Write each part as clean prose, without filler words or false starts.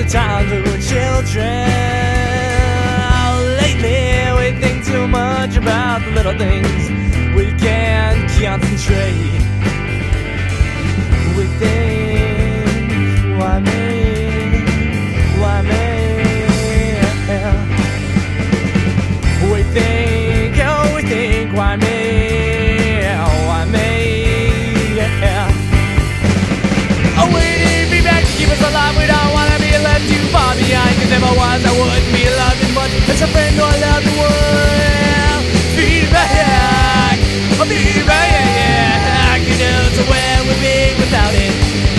childhood children. Lately we think too much about the little things. We can't concentrate. We think, why me? Why me? We think, oh, we think, why me? Why me? Yeah. Oh, we need to be back to keep us alive. We don't want to be left too far behind. Cause if I was, I wouldn't be loved as much as a friend who I love the world. Feedback, feedback, you know, so where we'd be without it.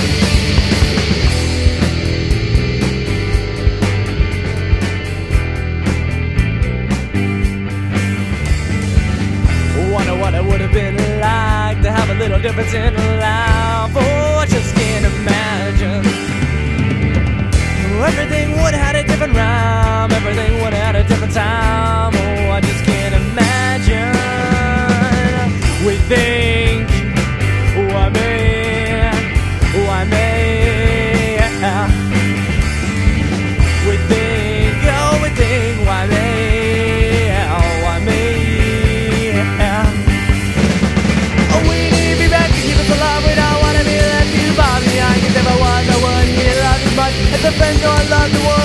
Wonder what it would have been like to have a little difference in life. Oh, I just can't imagine. Everything would have had a different rhyme. Everything would have had a different time. Oh, I just can't imagine. We think, why me? Why me? We think, oh, we think, why me? Why me? Oh, we need to be back to keep us alive. We don't want to be left too far behind. Cause if I was, I wouldn't be loved as much as a friend who I love the world.